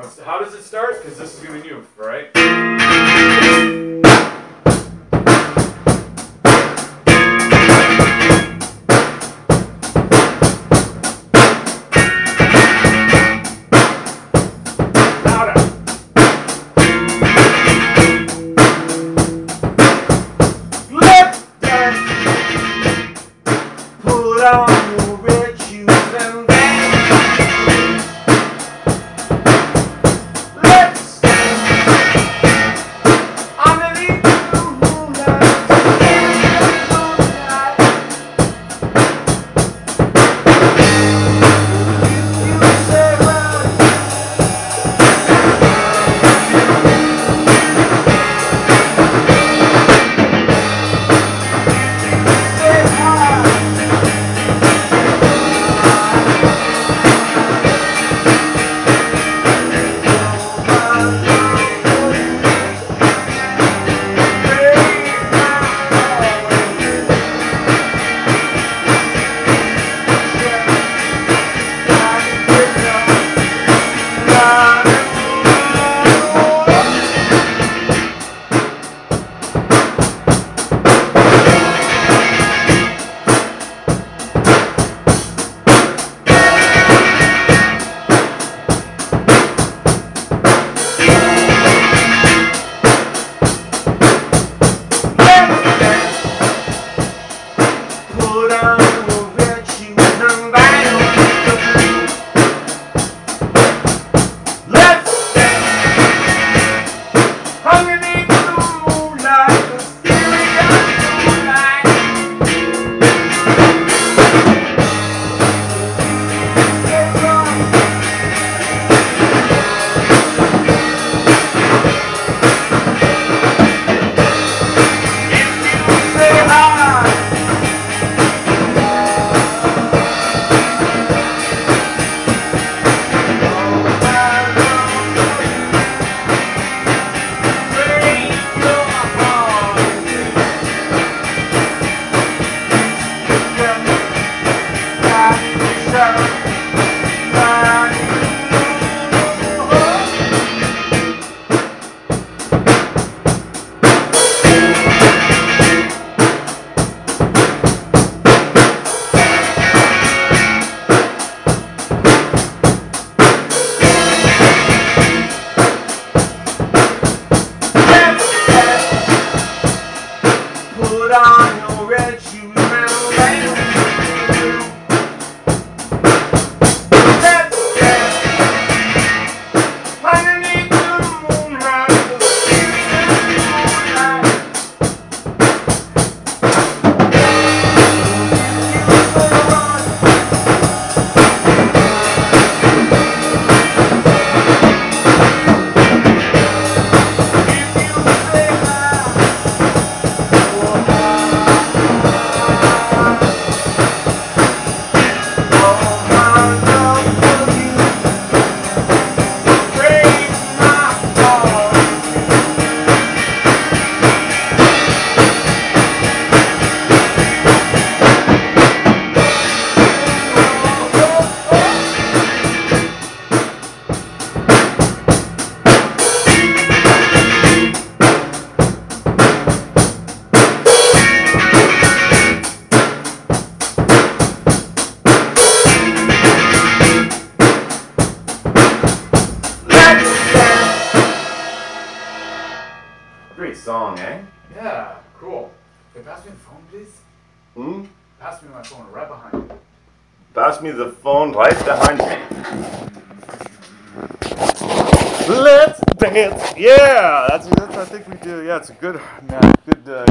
How does it start? Because this is going to be new, right? Great song, eh? Yeah, cool. Hey, pass me the phone, please. Pass me my phone right behind you. Pass me the phone right behind me. Let's dance. Yeah, that's I think we do. Yeah, it's a good